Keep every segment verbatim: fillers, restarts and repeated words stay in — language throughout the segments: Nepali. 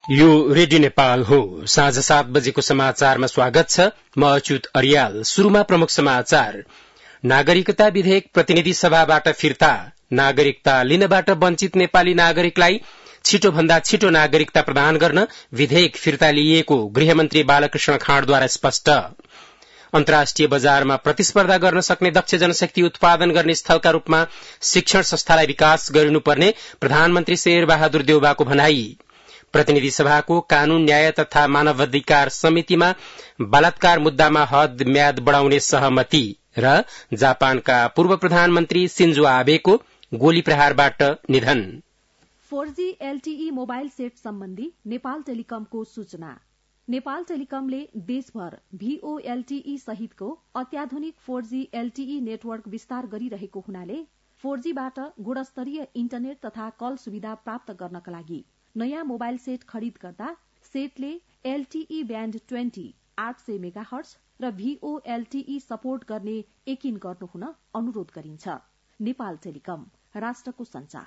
यो रेडियो नेपाल हो। साँझ सात बजेको समाचारमा स्वागत छ। म अच्युत अरियाल। शुरूमा प्रमुख समाचार। नागरिकता विधेयक प्रतिनिधि सभाबाट फिर्ता। नागरिकता लिनबाट वञ्चित नेपाली नागरिकलाई छिटोभन्दा छिटो नागरिकता प्रदान गर्न विधेयक फिर्ता लिइएको गृहमन्त्री बालकृष्ण खाँडद्वारा स्पष्ट। अन्तर्राष्ट्रिय बजारमा प्रतिस्पर्धा गर्न सक्ने दक्ष जनशक्ति उत्पादन गर्ने स्थलका रूपमा शिक्षण संस्थालाई विकास गरिनुपर्ने प्रधानमन्त्री शेरबहादुर देउवाको भनाई। प्रतिनिधि सभाको कानून न्याय तथा मानवाधिकार समितिमा बलात्कार मुद्दामा हद म्याद बढ़ाउने सहमति र जापानका पूर्व प्रधानमन्त्री सिन्जो आबेको गोली प्रहारबाट निधन। Four G LTE mobile set सम्बन्धी नेपाल टेलिकमको सूचना। नेपाल टेलिकमले देशभर भीओएलटीई सहितको अत्याधुनिक फोर जी एलटीई नेटवर्क विस्तार गरिरहेको हुनाले फोर जी बाट गुणस्तरीय इन्टरनेट तथा कल सुविधा प्राप्त गर्नका लागि नयाँ मोबाइल सेट खरिद गर्दा सेटले एलटीई ब्याण्ड ट्वेन्टी आठ सय मेगाहर्ट्ज र भीओएलटीई सपोर्ट गर्ने यकिन गर्नुहुन अनुरोध गरिन्छ। नेपाल टेलिकम, राष्ट्रको संचार।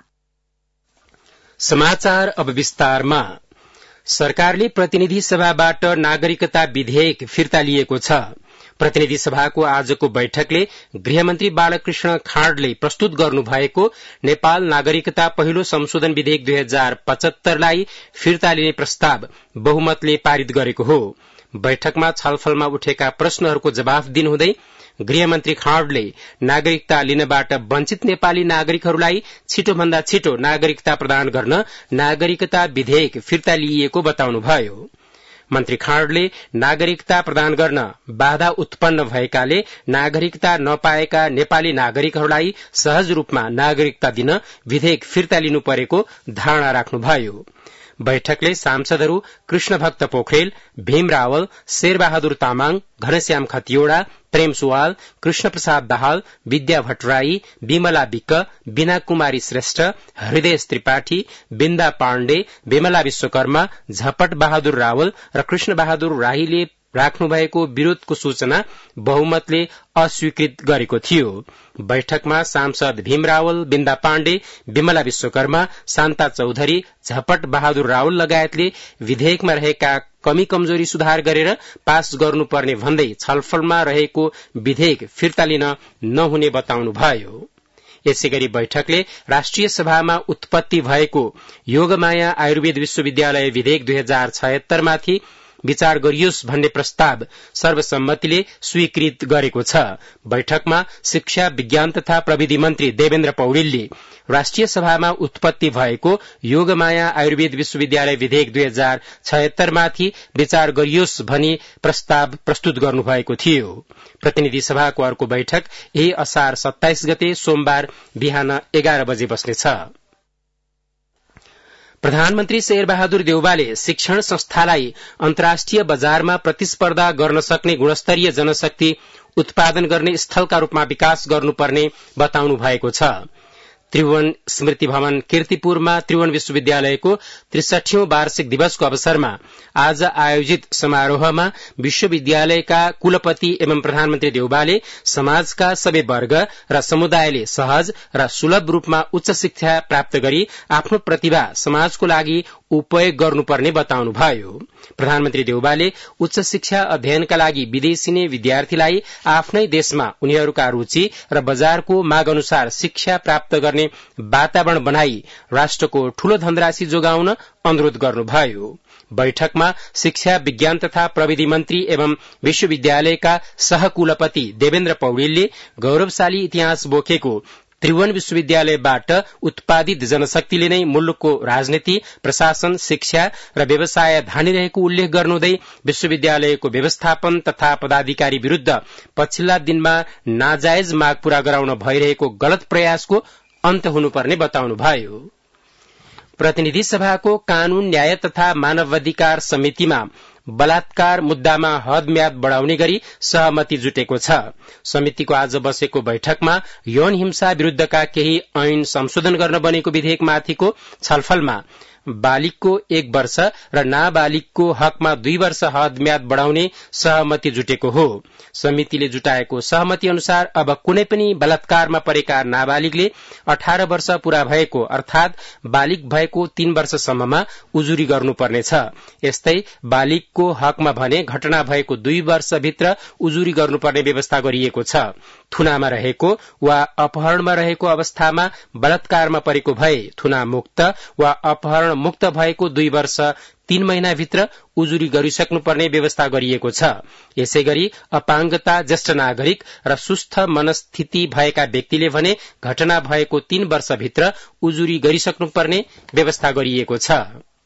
समाचार अब विस्तारमा। सरकारले प्रतिनिधि सभाबाट नागरिकता विधेयक फिर्ता लिएको छ। प्रतिनिधि सभाको आजको बैठकले गृहमन्त्री बालकृष्ण खाँडले प्रस्तुत गर्नुभएको नेपाल नागरिकता पहिलो संशोधन विधेयक दुई हजार पचहत्तरलाई फिर्ता लिने प्रस्ताव बहुमतले पारित गरेको हो। बैठकमा छलफलमा उठेका प्रश्नहरूको जवाफ दिनुहुँदै गृहमन्त्री खाँडले नागरिकता लिनबाट वञ्चित नेपाली नागरिकहरूलाई छिटोभन्दा छिटो नागरिकता प्रदान गर्न नागरिकता विधेयक फिर्ता लिइएको बताउनुभयो। मन्त्री खाँडले नागरिकता प्रदान गर्न बाधा उत्पन्न भएकाले नागरिकता नपाएका नेपाली नागरिकहरूलाई सहज रूपमा नागरिकता दिन विधेयक फिर्ता लिनु परेको धारणा राख्नुभयो। बैठकले सांसदहरू कृष्णभक्त पोखरेल, भीम रावल, शेरबहादुर तामाङ, घनश्याम खतिवड़ा, प्रेम सुवाल, कृष्ण प्रसाद दाहाल, विद्या भट्टराई, विमला विक्क, बीना कुमारी श्रेष्ठ, हृदय त्रिपाठी, बिन्दा पाण्डे, विमला विश्वकर्मा, झपट बहादुर रावल र कृष्ण बहादुर राईले राख्नुभएको विरोधको सूचना बहुमतले अस्वीकृत गरेको थियो। बैठकमा सांसद भीम रावल, बिन्दा पाण्डे, विमला विश्वकर्मा, शान्ता चौधरी, झपट बहादुर रावल लगायतले विधेयकमा रहेका कमी कमजोरी सुधार गरेर पास गर्नुपर्ने भन्दै छलफलमा रहेको विधेयक फिर्ता लिन नहुने बताउनुभयो। यसैगरी बैठकले राष्ट्रिय सभामा उत्पत्ति भएको योगमाया आयुर्वेद विश्वविद्यालय विधेयक दुई हजार छयत्तरमाथि विचार गरियोस् भन्ने प्रस्ताव सर्वसम्मतिले स्वीकृत गरेको छ। बैठकमा शिक्षा, विज्ञान तथा प्रविधि मन्त्री देवेन्द्र पौडेलले राष्ट्रिय सभामा उत्पत्ति भएको योगमाया आयुर्वेद विश्वविद्यालय विधेयक दुई हजार छयत्तरमाथि विचार गरियोस् भनी प्रस्ताव प्रस्तुत गर्नुभएको थियो। प्रतिनिधि सभाको अर्को बैठक यही असार सत्ताइस गते सोमबार बिहान एघार बजे बस्नेछ। प्रधानमन्त्री शेरबहादुर देउवाले शिक्षण संस्थालाई अन्तर्राष्ट्रिय बजारमा प्रतिस्पर्धा गर्न सक्ने गुणस्तरीय जनशक्ति उत्पादन गर्ने स्थलका रूपमा विकास गर्नुपर्ने बताउनु भएको छ। त्रिभुवन स्मृति भवन कीर्तिपुरमा त्रिभुवन विश्वविद्यालयको त्रिसठीौं वार्षिक दिवसको अवसरमा आज आयोजित समारोहमा विश्वविद्यालयका कुलपति एवं प्रधानमन्त्री देउवाले समाजका सबै वर्ग र समुदायले सहज र सुलभ रूपमा उच्च शिक्षा प्राप्त गरी आफ्नो प्रतिभा समाजको लागि उपयोग गर्नुपर्ने बताउनुभयो। प्रधानमन्त्री देउवाले उच्च शिक्षा अध्ययनका लागि विदेशी नै विद्यार्थीलाई आफ्नै देशमा उनीहरूका रुचि र बजारको माग अनुसार शिक्षा प्राप्त गर्ने वातावरण बनाई राष्ट्रको ठूलो धनराशि जोगाउन अनुरोध गर्नुभयो। बैठकमा शिक्षा, विज्ञान तथा प्रविधि मन्त्री एवं विश्वविद्यालयका सहकुलपति देवेन्द्र पौडेलले गौरवशाली इतिहास बोकेको त्रिभुवन विश्वविद्यालयबाट उत्पादित जनशक्तिले नै मुलुकको राजनीति, प्रशासन, शिक्षा र व्यवसाय धानिरहेको उल्लेख गर्नुहुँदै विश्वविद्यालयको व्यवस्थापन तथा पदाधिकारी विरूद्ध पछिल्ला दिनमा नाजायज माग पूरा गराउन भइरहेको गलत प्रयासको अन्त हुनुपर्ने बताउनुभयो। प्रतिनिधि सभाको कानून न्याय तथा मानवाधिकार समितिमा बलात्कार मुद्दामा हद म्याद बढ़ाउने गरी सहमति जुटेको छ। समितिको आज बसेको बैठकमा यौन हिंसा विरूद्धका केही ऐन संशोधन गर्न बनेको विधेयकमाथिको छलफलमा बालिगको एक वर्ष र नाबालिगको हकमा दुई वर्ष हद म्याद बढ़ाउने सहमति जुटेको हो। समितिले जुटाएको सहमति अनुसार अब कुनै पनि बलात्कारमा परेका नाबालिगले अठार वर्ष पूरा भएको अर्थात बालिग भएको तीन वर्षसम्ममा उजुरी गर्नुपर्नेछ। यस्तै बालिगको हकमा भने घटना भएको दुई वर्षभित्र उजुरी गर्नुपर्ने व्यवस्था गरिएको छ। थुनामा रहेको वा अपहरणमा रहेको अवस्थामा बलात्कारमा परेको भए थुना मुक्त वा अपहरण मुक्त भएको दुई वर्ष तीन महिनाभित्र उजुरी गरिसक्नुपर्ने व्यवस्था गरिएको छ। यसैगरी अपाङ्गता, ज्येष्ठ नागरिक र सुस्थ मनस्थिति भएका व्यक्तिले भने घटना भएको तीन वर्षभित्र उजुरी गरिसक्नुपर्ने व्यवस्था गरिएको छ।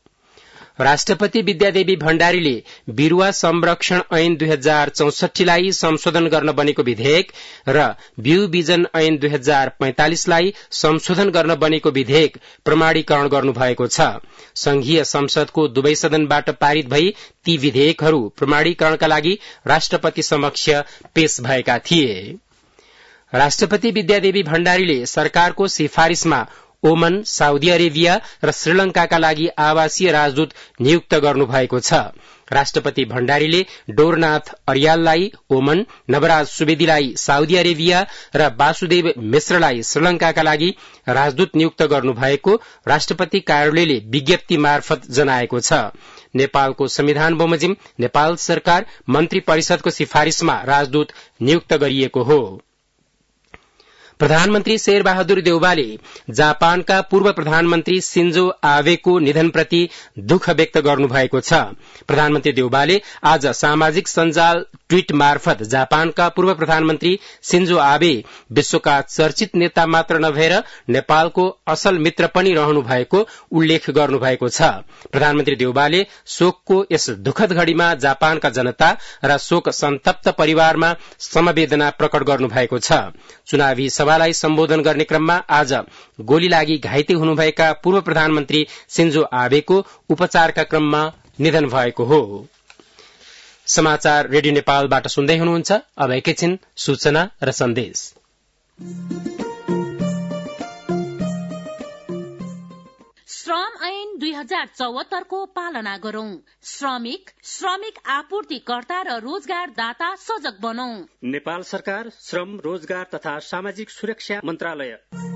राष्ट्रपति विद्यादेवी भण्डारीले बिरूवा संरक्षण ऐन दुई हजार चौसठीलाई संशोधन गर्न बनेको विधेयक र बिउ बिजन ऐन दुई हजार पैंतालिसलाई संशोधन गर्न बनेको विधेयक प्रमाणीकरण गर्नुभएको छ। संघीय संसदको दुवै सदनबाट पारित भई ती विधेयकहरू प्रमाणीकरणका लागि राष्ट्रपति समक्ष पेश भएका थिए। राष्ट्रपति विद्यादेवी भण्डारीले सरकारको सिफारिशमा ओमन, साउदी अरेबिया र श्रीलंकाका लागि आवासीय राजदूत नियुक्त गर्नुभएको छ। राष्ट्रपति भण्डारीले डोरनाथ अर्याललाई ओमन, नवराज सुवेदीलाई साउदी अरेबिया र वासुदेव मिश्रलाई श्रीलंकाका लागि राजदूत नियुक्त गर्नुभएको राष्ट्रपति कार्यालयले विज्ञप्ति मार्फत जनाएको छ। नेपालको संविधान बमोजिम नेपाल सरकार मन्त्री परिषदको सिफारिशमा राजदूत नियुक्त गरिएको हो। प्रधानमन्त्री शेरबहादुर देउवाले जापानका पूर्व प्रधानमन्त्री सिन्जो आबेको निधनप्रति दुःख व्यक्त गर्नुभएको छ। प्रधानमन्त्री देउवाले आज सामाजिक सञ्जाल ट्वीट मार्फत जापानका पूर्व प्रधानमन्त्री सिन्जो आबे विश्वका चर्चित नेता मात्र नभएर नेपालको असल मित्र पनि रहनु भएको उल्लेख गर्नुभएको छ। प्रधानमन्त्री देउवाले शोकको यस दुखद घड़ीमा जापानका जनता र शोक सन्तप्त परिवारमा समवेदना प्रकट गर्नुभएको छ। चुनावी सभालाई सम्बोधन गर्ने क्रममा आज गोली लागि घाइते हुनुभएका पूर्व प्रधानमन्त्री सिन्जो आबेको उपचारका क्रममा निधन भएको हो। समाचार रेडियो नेपालबाट सुन्दै हुनुहुन्छ। अब एकैछिन सूचना र सन्देश। श्रम ऐन दुई हजार चौहत्तर को पालना गरौं। श्रमिक, श्रमिक आपूर्तिकर्ता र रोजगारदाता सजग बनौं। नेपाल सरकार श्रम, रोजगार तथा सामाजिक सुरक्षा मन्त्रालय।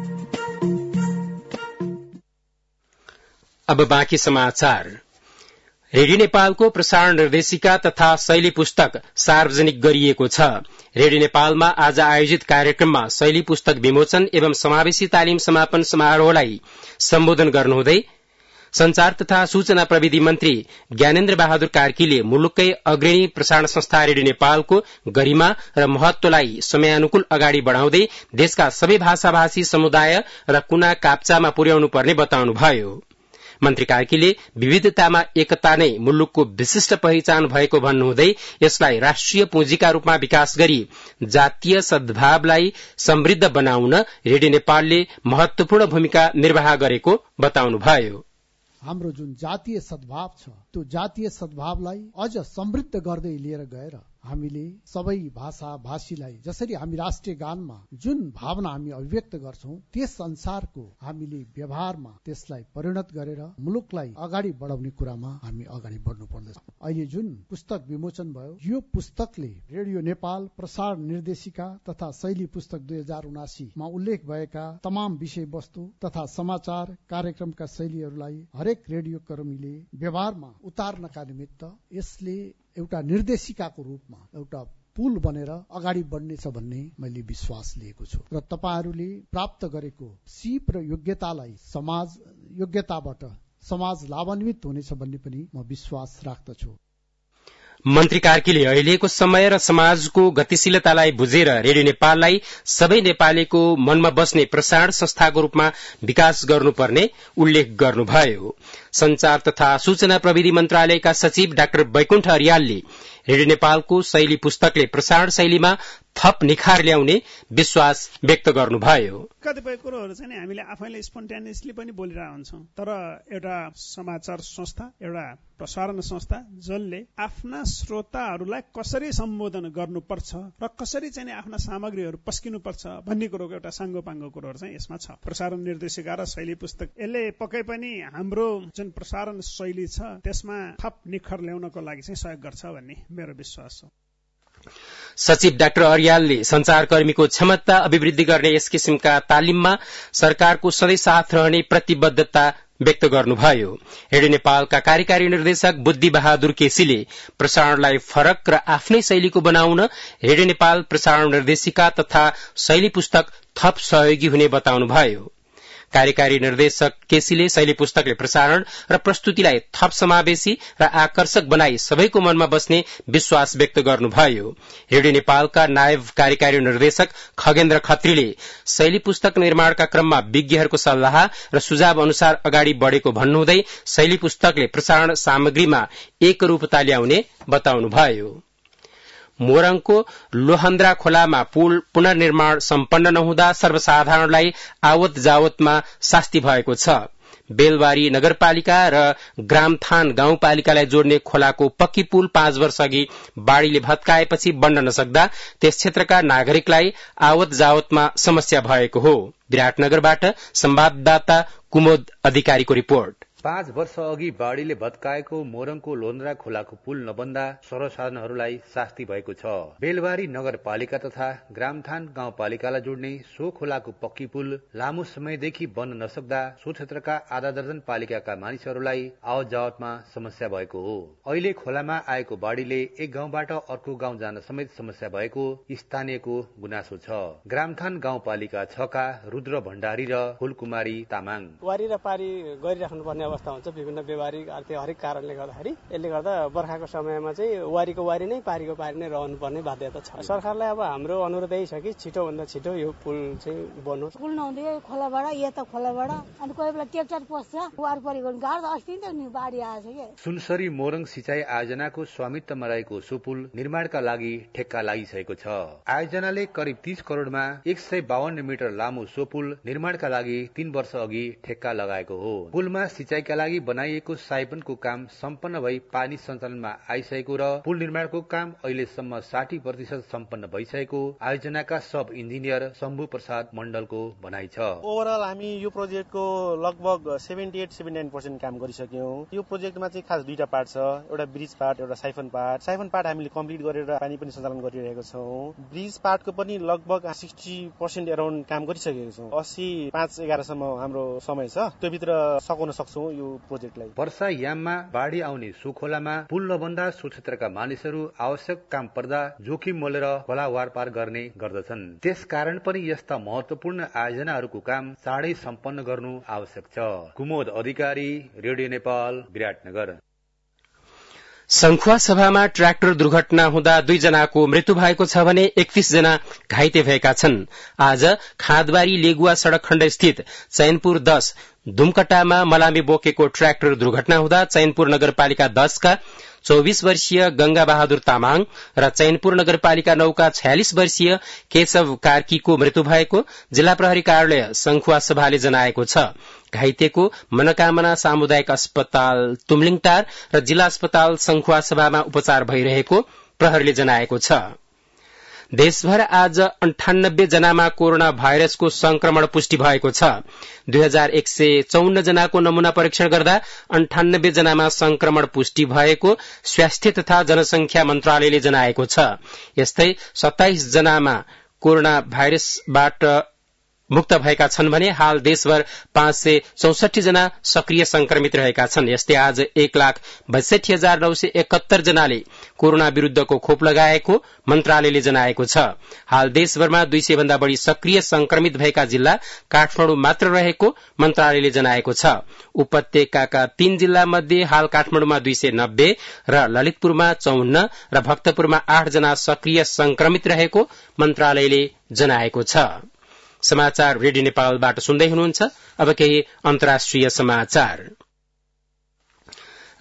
अब बाँकी समाचार। रेडियो नेपालको प्रसारण निर्देशिका तथा शैली पुस्तक सार्वजनिक गरिएको छ। रेडियो नेपालमा आज आयोजित कार्यक्रममा शैली पुस्तक विमोचन एवं समावेशी तालिम समापन समारोहलाई सम्बोधन गर्नुहुँदै संचार तथा सूचना प्रविधि मन्त्री ज्ञानेन्द्र बहादुर कार्कीले मुलुककै अग्रणी प्रसारण संस्था रेडियो नेपालको गरिमा र महत्वलाई समयानुकूल अगाडि बढ़ाउँदै देशका सबै भाषाभाषी समुदाय र कुना काप्चामा पुर्याउनु पर्ने बताउनुभयो। मन्त्री कार्कीले विविधतामा एकता नै मुलुकको विशिष्ट पहिचान भएको भन्नुहुँदै यसलाई राष्ट्रिय पुँजीका रूपमा विकास गरी जातीय सद्भावलाई समृद्ध बनाउन रेडियो नेपालले महत्वपूर्ण भूमिका निर्वाह गरेको बताउनुभयो। हाम्रो जुन जातीय सद्भाव छ त्यो जातीय सद्भावलाई अझ समृद्ध गर्दै लिएर गएर हामीले सबै भाषा भाषीलाई जसरी हामी राष्ट्रिय गानमा जुन भावना हामी अभिव्यक्त गर्छौं त्यस अनुसारको हामीले व्यवहारमा त्यसलाई परिणत गरेर मुलुकलाई अगाडि बढाउने कुरामा हामी अगाडि बढ्नु पर्दछ। अहिले जुन पुस्तक विमोचन भयो यो पुस्तकले रेडियो नेपाल प्रसारण निर्देशिका तथा शैली पुस्तक दुई हजार उनासीमा उल्लेख भएका तमाम विषय वस्तु तथा समाचार कार्यक्रमका शैलीहरूलाई हरेक रेडियो कर्मीले व्यवहारमा उतार्नका निमित्त यसले एउटा निर्देशिकाको रूपमा एउटा पुल बनेर अगाडि बढ्नेछ भन्ने मैले विश्वास लिएको छु र तपाईहरूले प्राप्त गरेको सिप र योग्यतालाई समाज योग्यताबाट समाज लाभान्वित हुनेछ भन्ने पनि म विश्वास राख्दछु। मन्त्री कार्कीले अहिलेको समय र समाजको गतिशीलतालाई बुझेर रेडियो नेपाललाई सबै नेपालीको मनमा बस्ने प्रसारण संस्थाको रूपमा विकास गर्नुपर्ने उल्लेख गर्नुभयो। संचार तथा सूचना प्रविधि मन्त्रालयका सचिव डाक्टर वैकुण्ठ अर्यालले रेडियो नेपालको शैली पुस्तकले प्रसारण शैलीमा थप निखार ल्याउने विश्वास व्यक्त गर्नुभयो। कतिपय कुरोहरू चाहिँ हामीले आफैले स्पोन्टेनियसली पनि बोलिरहेका हुन्छौँ, तर एउटा समाचार संस्था, एउटा प्रसारण संस्था जसले आफ्ना श्रोताहरूलाई कसरी सम्बोधन गर्नुपर्छ र कसरी चाहिँ आफ्ना सामग्रीहरू पस्किनुपर्छ भन्ने कुरोको एउटा साङ्गोपाङ्गो कुरोहरू चाहिँ यसमा छ। प्रसारण निर्देशिका र शैली पुस्तक यसले पक्कै पनि हाम्रो जुन प्रसारण शैली छ त्यसमा थप निखर ल्याउनको लागि चाहिँ सहयोग गर्छ भन्ने मेरो विश्वास हो। सचिव डाक्टर अर्यालले संचारकर्मीको क्षमता अभिवृद्धि गर्ने यस किसिमका तालिममा सरकारको सधैँ साथ रहने प्रतिबद्धता व्यक्त गर्नुभयो। रेडियो नेपालका कार्यकारी निर्देशक बुद्धि बहादुर केसीले प्रसारणलाई फरक र आफ्नै शैलीको बनाउन रेडियो नेपाल प्रसारण निर्देशिका तथा शैली पुस्तक थप सहयोगी हुने बताउनुभयो। कार्यकारी निर्देशक केसीले शैली पुस्तकले प्रसारण र प्रस्तुतिलाई थप समावेशी र आकर्षक बनाई सबैको मनमा बस्ने विश्वास व्यक्त गर्नुभयो। रेडियो नेपालका नायब कार्यकारी निर्देशक खगेन्द्र खत्रीले शैली पुस्तक निर्माणका क्रममा विज्ञहरूको सल्लाह र सुझाव अनुसार अगाडि बढ़ेको भन्नुहुँदै शैली पुस्तकले प्रसारण सामग्रीमा एकरूपता ल्याउने बताउनुभयो। मोरङको लोहन्द्रा खोलामा पुल पुनर्निर्माण सम्पन्न नहुँदा सर्वसाधारणलाई आवत जावतमा शास्ति भएको छ। बेलबारी नगरपालिका र ग्रामथान गाउँपालिकालाई जोड्ने खोलाको पक्की पुल पाँच वर्ष अघि बाढ़ीले भत्काएपछि बन्न नसक्दा त्यस क्षेत्रका नागरिकलाई आवत जावतमा समस्या भएको हो। विराटनगरबाट संवाददाता कुमोद अधिकारीको रिपोर्ट। पाँच वर्ष अघि बाढ़ीले भत्काएको मोरङको लोन्द्रा खोलाको पुल नबन्दा सर्वसाधारणहरूलाई शास्ति भएको छ। बेलबारी नगरपालिका तथा ग्रामथान गाउँपालिकालाई जोड्ने सो खोलाको पक्की पुल लामो समयदेखि बन्न नसक्दा सो क्षेत्रका आधा दर्जन पालिकाका मानिसहरूलाई आवत जावतमा समस्या भएको हो। अहिले खोलामा आएको बाढ़ीले एक गाउँबाट अर्को गाउँ जान समेत समस्या भएको स्थानीयको गुनासो छ। ग्रामथान गाउँपालिका छका रुद्र भण्डारी र फूलकुमारी तामाङ वारी र पारी गरिराख्नु पर्ने अवस्था हुन्छ। विभिन्न व्यवहारिक आर्थिक हरेक कारणले गर्दाखेरि यसले गर्दा बर्खाको समयमा चाहिँ वारीको वारी नै पारीको पारी नै रहनु पर्ने बाध्यता छ। सरकारलाई अब हाम्रो अनुरोध यही छ कि छिटो भन्दा छिटो यो पुल चाहिँ बनोस्। पुल नहुँदै खोलाबाट यता खोलाबाट अनि कोही बेला ट्र्याक्टर पस्छ वार परी गर्नु गाह्रो। अस्ति त नि बाढी आएछ के। सुनसरी मोरङ सिंचाई आयोजनाको स्वामित्वमा रहेको सो पुल निर्माणका लागि ठेक्का लागिसकेको छ। आयोजनाले करिब तीस करोड़मा एक सय बावन्न मिटर लामो सो पुल निर्माणका लागि तीन वर्ष अघि ठेक्का लगाएको हो। पुलमा सिंचाई का लागि बनाइएको साइपनको काम सम्पन्न भई पानी सञ्चालनमा आइसकेको र पुल निर्माणको काम अहिलेसम्म साठी प्रतिशत सम्पन्न भइसकेको आयोजनाका सब इन्जिनियर शम्भु प्रसाद मण्डलको भनाइ छ। ओभरअल हामी यो प्रोजेक्टको लगभग अठहत्तर सेभेन्टी नाइन पर्सेन्ट काम गरिसक्यौं। यो प्रोजेक्टमा चाहिँ खास दुईटा पार्ट छ, एउटा ब्रिज पार्ट, एउटा साइफन पार्ट। साइफन पार्ट हामीले कम्प्लिट गरेर पानी पनि सञ्चालन गरिरहेको छौं। ब्रिज पार्टको पनि लगभग साठ पर्सेन्ट अराउन्ड काम गरिसकेको छौं। अस्सी पाँच एघार सम्म हाम्रो समय छ, त्यो भित्र सकाउन सक्छौं यो प्रोजेक्टलाई। वर्षा याममा बाढ़ी आउने सो खोलामा पुल नबन्दा सो क्षेत्रका मानिसहरू आवश्यक काम पर्दा जोखिम मोलेर खोला वारपार गर्ने गर्दछन्। त्यसकारण पनि यस्ता महत्वपूर्ण आयोजनाहरूको काम चाँडै सम्पन्न गर्नु आवश्यक छ। कुमोद अधिकारी, रेडियो नेपाल, विराटनगर। संखुवा सभामा ट्र्याक्टर दुर्घटना हुँदा दुईजनाको मृत्यु भएको छ भने एकतीस जना घाइते भएका छन्। आज खादबारी लेगुवा सड़क खण्ड स्थित चैनपुर दस धुमकटामा मलामी बोकेको ट्र्याक्टर दुर्घटना हुँदा चैनपुर नगरपालिका दस का चौबीस वर्षीय गंगा बहादुर तामाङ र चैनपुर नगरपालिका नौ का छयालिस वर्षीय केशव कार्कीको मृत्यु भएको जिल्ला प्रहरी कार्यालय संखुवा सभाले जनाएको छ। घाइतेको मनोकामना सामुदायिक अस्पताल तुमलिङटार र जिल्ला अस्पताल संखुवा सभामा उपचार भइरहेको प्रहरीले जनाएको छ। देशभर आज अन्ठानब्बे जनामा कोरोना भाइरसको संक्रमण पुष्टि भएको छ। दुई हजार एक सय चौन्न जनाको नमूना परीक्षण गर्दा अन्ठानब्बे जनामा संक्रमण पुष्टि भएको स्वास्थ्य तथा जनसंख्या मन्त्रालयले जनाएको छ। यस्तै सत्ताइस जनामा कोरोना भाइरसबाट मुक्त भएका छन् भने हाल देशभर पाँच सय चौसठी जना सक्रिय संक्रमित रहेका छन्। यस्तै आज एक लाख बैसठी हजार नौ सय एकहत्तर जनाले कोरोना विरूद्धको खोप लगाएको मन्त्रालयले जनाएको छ। हाल देशभरमा दुई सय भन्दा बढ़ी सक्रिय संक्रमित भएका जिल्ला काठमाडौँ मात्र रहेको मन्त्रालयले जनाएको छ। उपत्यकाका तीन जिल्ला मध्ये हाल काठमाडौँमा दुई सय नब्बे र ललितपुरमा चौन्न र भक्तपुरमा आठ जना सक्रिय संक्रमित रहेको मन्त्रालयले जनाएको छ। समाचार रेडियो नेपालबाट सुन्दै हुनुहुन्छ। अब केही अन्तर्राष्ट्रिय समाचार।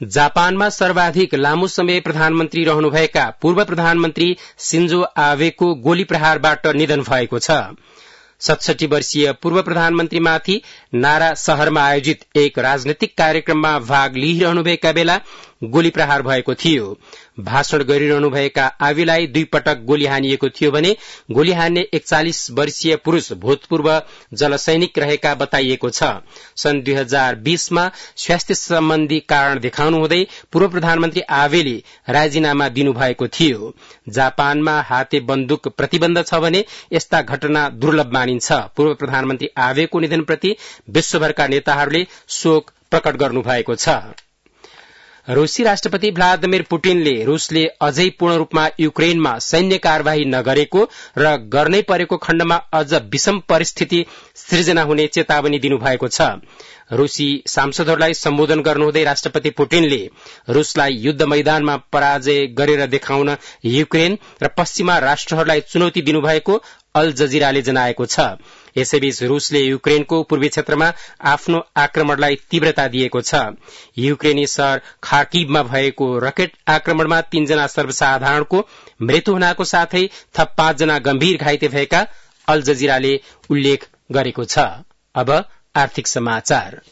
जापानमा सर्वाधिक लामो समय प्रधानमन्त्री रहनुभएका पूर्व प्रधानमन्त्री सिन्जो आबेको गोली प्रहारबाट निधन भएको छ। सतसठी वर्षीय पूर्व प्रधानमन्त्रीमाथि नारा शहरमा आयोजित एक राजनैतिक कार्यक्रममा भाग लिइरहनुभएका बेला गोली प्रहार भएको थियो। भाषण गरिरहनुभएका आबेलाई दुई पटक गोली हानिएको थियो भने गोली हान्ने एकचालिस वर्षीय पुरूष भूतपूर्व जलसैनिक रहेका बताइएको छ। सन् दुई हजार बीसमा स्वास्थ्य सम्बन्धी कारण देखाउनुहुँदै पूर्व प्रधानमन्त्री आबेले राजीनामा दिनुभएको थियो। जापानमा हाते बन्दुक प्रतिबन्ध छ भने यस्ता घटना दुर्लभ मानिन्छ। पूर्व प्रधानमन्त्री आबेको निधनप्रति विश्वभरका नेताहरूले शोक प्रकट गर्नुभएको छ। रूसी राष्ट्रपति भ्लादिमिर पुटिनले रूसले अझै पूर्ण रूपमा युक्रेनमा सैन्य कार्यवाही नगरेको र गर्नै परेको खण्डमा अझ विषम परिस्थिति सृजना हुने चेतावनी दिनुभएको छ। रूसी सांसदहरूलाई सम्बोधन गर्नुहुँदै राष्ट्रपति पुटिनले रूसलाई युद्ध मैदानमा पराजय गरेर देखाउन युक्रेन र पश्चिमा राष्ट्रहरूलाई चुनौती दिनुभएको अल जजिराले जनाएको छ। यसैबीच रूसले युक्रेनको पूर्वी क्षेत्रमा आफ्नो आक्रमणलाई तीव्रता दिएको छ। युक्रेनी शहर खार्किवमा भएको रकेट आक्रमणमा तीनजना सर्वसाधारणको मृत्यु हुनको साथै थप पाँचजना गम्भीर घाइते भएका अल जजिराले उल्लेख गरेको छ। अब आर्थिक समाचार।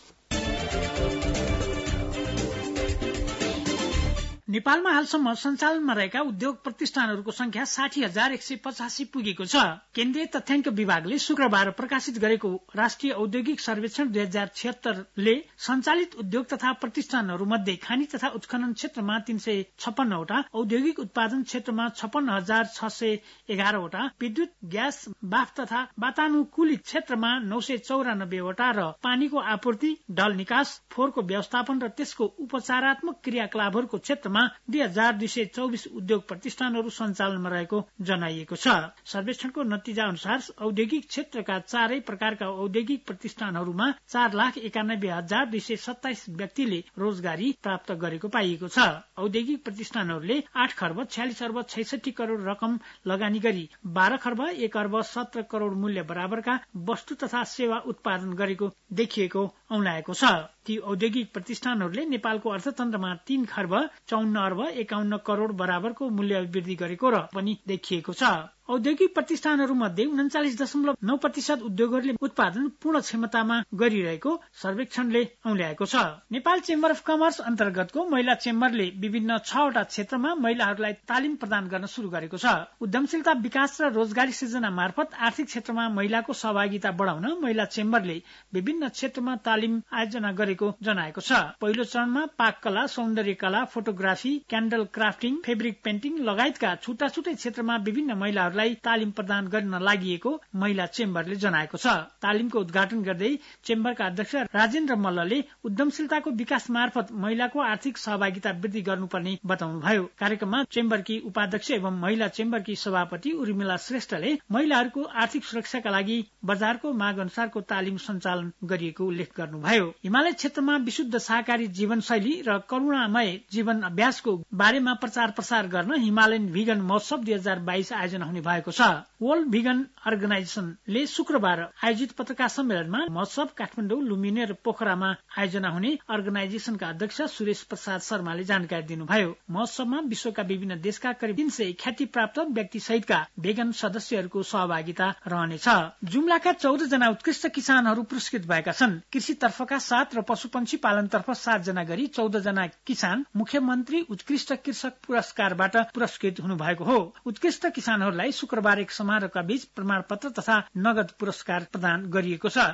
नेपालमा हालसम्म सञ्चालनमा रहेका उद्योग प्रतिष्ठानहरूको संख्या साठी हजार एक सय पचासी पुगेको छ। केन्द्रीय तथ्याङ्क विभागले शुक्रबार प्रकाशित गरेको राष्ट्रिय औद्योगिक सर्वेक्षण दुई हजार छिहत्तरले सञ्चालित उद्योग तथा प्रतिष्ठानहरू मध्ये खानी तथा उत्खनन क्षेत्रमा तीन सय छप्पन्नवटा, औद्योगिक उत्पादन क्षेत्रमा छप्पन्न हजार छ सय एघारवटा, विद्युत ग्यास बाफ तथा वातानुकूलित क्षेत्रमा नौ सय चौरानब्बेवटा र पानीको आपूर्ति, ढल निकास, फोहोरको व्यवस्थापन र त्यसको उपचारात्मक क्रियाकलापहरूको क्षेत्रमा दुई हजार दुई सय चौबिस उद्योग प्रतिष्ठानहरू सञ्चालनमा रहेको जनाइएको छ। सर्वेक्षणको नतिजा अनुसार औद्योगिक क्षेत्रका चारै प्रकारका औद्योगिक प्रतिष्ठानहरूमा चार लाख एकानब्बे हजार दुई सय सत्ताइस व्यक्तिले रोजगारी प्राप्त गरेको पाइएको छ। औद्योगिक प्रतिष्ठानहरूले आठ खर्ब छ्यालिस अर्ब छैसठी करोड़ रकम लगानी गरी बाह्र खर्ब एक अर्ब सत्र करोड़ मूल्य बराबरका वस्तु तथा सेवा उत्पादन गरेको देखिएको औंलाएको छ। ती औद्योगिक प्रतिष्ठानहरूले नेपालको अर्थतन्त्रमा तीन खर्ब चौन्न अर्ब एकाउन्न करोड़ बराबरको मूल्य वृद्धि गरेको र पनि देखिएको छ। औद्योगिक प्रतिष्ठानहरू मध्ये उन्चालिस दशमलव नौ प्रतिशत उद्योगहरूले उत्पादन पूर्ण क्षमतामा गरिरहेको सर्वेक्षणले औंल्याएको छ। नेपाल चेम्बर अफ कमर्स अन्तर्गतको महिला चेम्बरले विभिन्न छवटा क्षेत्रमा महिलाहरूलाई तालिम प्रदान गर्न शुरू गरेको छ। उद्यमशीलता विकास र रोजगारी सृजना मार्फत आर्थिक क्षेत्रमा महिलाको सहभागिता बढाउन महिला चेम्बरले विभिन्न क्षेत्रमा तालिम आयोजना गरेको जनाएको छ। पहिलो चरणमा पाककला, सौन्दर्य कला, photography, candle crafting, fabric painting लगायतका छुट्टा छुट्टै क्षेत्रमा विभिन्न महिलाहरूलाई तालिम प्रदान गर्न लागि महिला चेम्बरले जनाएको छ। तालिमको उद्घाटन गर्दै चेम्बरका अध्यक्ष राजेन्द्र मल्लले उद्यमशीलताको विकास मार्फत महिलाको आर्थिक सहभागिता वृद्धि गर्नुपर्ने बताउनुभयो। कार्यक्रममा चेम्बरकी उपाध्यक्ष एवं महिला चेम्बरकी सभापति उर्मिला श्रेष्ठले महिलाहरूको आर्थिक सुरक्षाका लागि बजारको माग अनुसारको तालिम सञ्चालन गरिएको उल्लेख गर्नुभयो। हिमालय क्षेत्रमा विशुद्ध शाकाहारी जीवनशैली र करुणामय जीवन अभ्यासको बारेमा प्रचार प्रसार गर्न हिमालयन भिगन महोत्सव दुई हजार बाइस आयोजना हुने भएको छ। वर्ल्ड भिगन अर्गनाइजेसनले शुक्रबार आयोजित पत्रकार सम्मेलनमा महोत्सव काठमाडौँ, लुम्बिनी र पोखरामा आयोजना हुने अर्गनाइजेसनका अध्यक्ष सुरेश प्रसाद शर्माले जानकारी दिनुभयो। महोत्सवमा विश्वका विभिन्न देशका करिब तीन सय ख्याति प्राप्त व्यक्ति सहितका भेगन सदस्यहरूको सहभागिता रहनेछ। जुम्लाका चौध जना उत्कृष्ट किसानहरू पुरस्कृत भएका छन्। कृषितर्फका सात र पशुपक्षी पालनतर्फ सात जना गरी चौध जना किसान मुख्यमन्त्री उत्कृष्ट कृषक पुरस्कारबाट पुरस्कृत हुनुभएको हो। उत्कृष्ट किसानहरूलाई शुक्रबार एक समारोहका बीच प्रमाण पत्र तथा नगद पुरस्कार प्रदान गरिएको छ।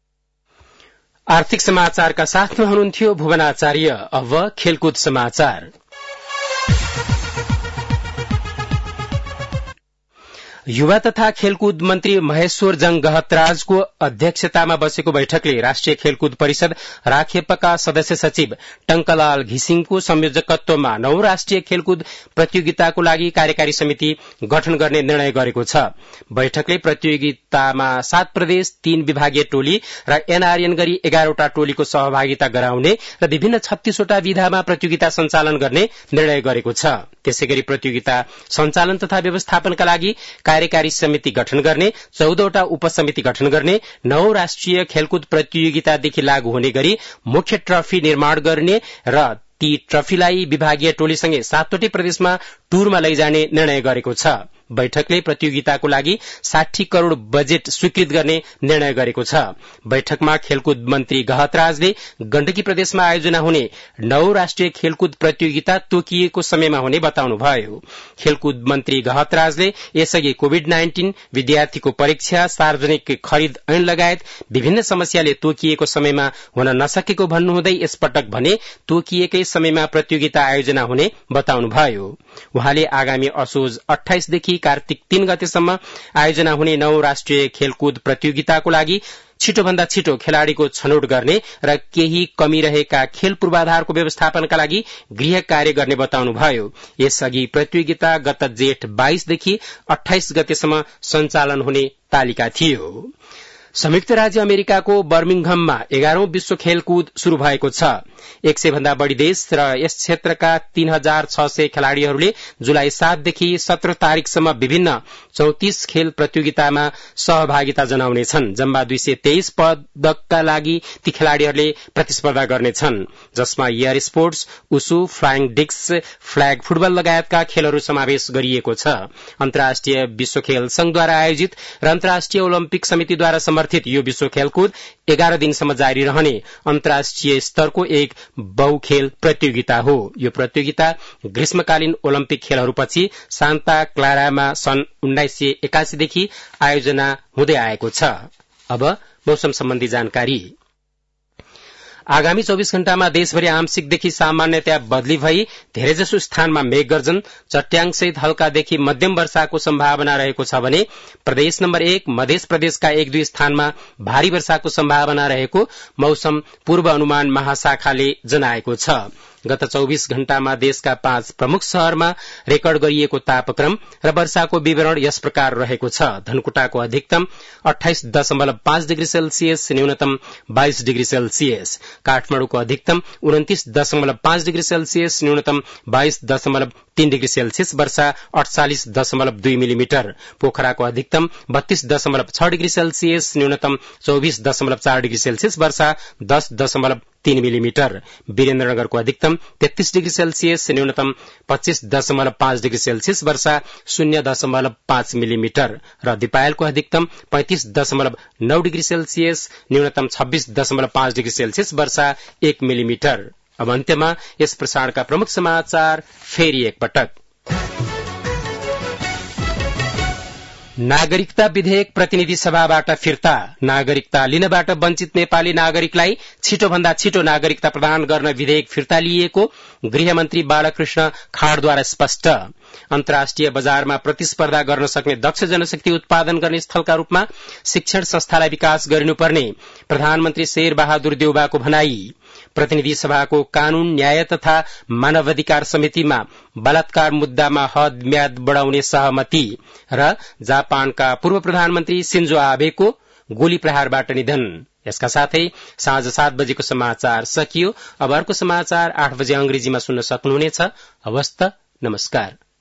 आर्थिक समाचारका साथमा हुनुहुन्थ्यो भुवनाचार्य। अब खेलकुद समाचार। युवा तथा खेलकुद मन्त्री महेश्वर जङ गहतराजको अध्यक्षतामा बसेको बैठकले राष्ट्रिय खेलकुद परिषद राखेपका सदस्य सचिव टंकलाल घिसिङको संयोजकत्वमा नौ राष्ट्रिय खेलकुद प्रतियोगिताको लागि कार्यकारी समिति गठन गर्ने निर्णय गरेको छ। बैठकले प्रतियोगितामा सात प्रदेश, तीन विभागीय टोली र एनआरएन गरी एघारवटा टोलीको सहभागिता गराउने र विभिन्न छत्तीसवटा विधामा प्रतियोगिता सञ्चालन गर्ने निर्णय गरेको छ। त्यसैगरी प्रतियोगिता सञ्चालन तथा व्यवस्थापनका लागि कार्यकारी समिति गठन गर्ने, चौधवटा उपसमिति गठन गर्ने, नौ राष्ट्रिय खेलकुद प्रतियोगितादेखि लागू हुने गरी मुख्य ट्रफी निर्माण गर्ने र ती ट्रफीलाई विभागीय टोलीसँगै सातवटै प्रदेशमा टूरमा लैजाने निर्णय गरेको छ। बैठकले प्रतियोगिताको लागि साठी करोड़ बजेट स्वीकृत गर्ने निर्णय गरेको छ। बैठकमा खेलकुद मन्त्री गहतराजले गण्डकी प्रदेशमा आयोजना हुने नौ राष्ट्रिय खेलकुद प्रतियोगिता तोकिएको समयमा हुने बताउनुभयो। खेलकुद मन्त्री गहतराजले यसअघि कोविड नाइन्टीन, विद्यार्थीको परीक्षा, सार्वजनिक खरिद ऐन लगायत विभिन्न समस्याले तोकिएको समयमा हुन नसकेको भन्नुहुँदै यसपटक भने तोकिएकै समयमा प्रतियोगिता आयोजना हुने बताउनुभयो। उहाँले आगामी असोज अठाइसदेखि कार्तिक तीन गतेसम्म आयोजना हुने नौ राष्ट्रिय खेलकुद प्रतियोगिताको लागि छिटोभन्दा छिटो खेलाड़ीको छनौट गर्ने र केही कमी रहेका खेल पूर्वाधारको व्यवस्थापनका लागि गृह कार्य गर्ने बताउनुभयो। यसअघि प्रतियोगिता गत जेठ बाइसदेखि अठाइस गतेसम्म सञ्चालन हुने तालिका थियो। संयुक्त राज्य अमेरिकाको बर्मिङहममा एघारौं विश्व खेलकुद शुरू भएको छ। एक सय भन्दा बढ़ी देश र यस क्षेत्रका तीन हजार छ सय खेलाड़ीहरूले जुलाई सातदेखि सत्र तारिकसम्म विभिन्न चौतिस खेल प्रतियोगितामा सहभागिता जनाउनेछन्। जम्मा दुई सय तेइस पदकका लागि ती खेलाड़ीहरूले प्रतिस्पर्धा गर्नेछन्, जसमा air sports, wushu, flying disc, flag football लगायतका खेलहरू समावेश गरिएको छ। अन्तर्राष्ट्रिय विश्व खेल संघद्वारा आयोजित र अन्तर्राष्ट्रिय ओलम्पिक समितिद्वारा समर्थित यो विश्व खेलकुद एघार दिनसम्म जारी रहने अन्तर्राष्ट्रिय स्तरको एक बहुखेल प्रतियोगिता हो। यो प्रतियोगिता ग्रीष्मकालीन ओलम्पिक खेलहरूपछि सान्ता क्लारामा सन् उन्नाइस सय एकासीदेखि आयोजना हुँदै आएको छ। अब मौसम सम्बन्धी जानकारी। आगामी चौबीस घण्टामा देशभरि आंशिकदेखि सामान्यतया बदली भई धेरैजसो स्थानमा मेघगर्जन, चट्याङसहित हल्कादेखि मध्यम वर्षाको सम्भावना रहेको छ भने प्रदेश नम्बर एक मध्य प्रदेशका एक दुई स्थानमा भारी वर्षाको सम्भावना रहेको मौसम पूर्व अनुमान महाशाखाले जनाएको छ। गत चौबीस घण्टामा देशका पाँच प्रमुख शहरमा रेकर्ड गरिएको तापक्रम र वर्षाको विवरण यस प्रकार रहेको छ। धनकुटाको अधिकतम अठाइस दशमलव पाँच डिग्री सेल्सियस, न्यूनतम बाइस डिग्री सेल्सियस। काठमाडौँको अधिकतम उन्तिस दशमलव पाँच डिग्री सेल्सियस, न्यूनतम बाइस दशमलव तीन डिग्री सेल्सियस, वर्षा अड़चालिस दशमलव दुई मिलिमिटर। पोखराको अधिकतम बत्तीस दशमलव छ डिग्री सेल्सियस, न्यूनतम चौबीस दशमलव चार डिग्री सेल्सियस, वर्षा दस दशमलव तीन मिलिमिटर। वीरेन्द्रनगरको अधिकतम तेत्तीस डिग्री सेल्सियस, न्यूनतम पच्चीस दशमलव पाँच डिग्री सेल्सियस, वर्षा शून्य दशमलव पाँच मिलिमिटर र दिपायलको अधिकतम पैंतीस दशमलव नौ डिग्री सेल्सियस, न्यूनतम छब्बीस दशमलव पाँच डिग्री सेल्सियस, वर्षा एक मिलिमिटर। अब अन्त्यमा यस प्रसारणका प्रमुख समाचार फेरि एकपटक। नागरिकता विधेयक प्रतिनिधि सभाबाट फिर्ता। नागरिकता लिनबाट वञ्चित नेपाली नागरिकलाई छिटोभन्दा छिटो नागरिकता प्रदान गर्न विधेयक फिर्ता लिइएको गृहमन्त्री बालकृष्ण खाँडद्वारा स्पष्ट। अन्तर्राष्ट्रिय बजारमा प्रतिस्पर्धा गर्न सक्ने दक्ष जनशक्ति उत्पादन गर्ने स्थलका रूपमा शिक्षण संस्थालाई विकास गरिनुपर्ने प्रधानमन्त्री शेर बहादुर देउबाको भनाई। प्रतिनिधि सभाको कानून, न्याय तथा मानवाधिकार समितिमा बलात्कार मुद्दामा हद म्याद बढ़ाउने सहमति र जापानका पूर्व प्रधानमन्त्री सिन्जो आबेको गोली प्रहारबाट निधन। यसका साथै साँझ सात बजेको समाचार सकियो। अब अर्को समाचार आठ बजे अंग्रेजीमा सुन्न सक्नुहुनेछ। हवस् त, नमस्कार।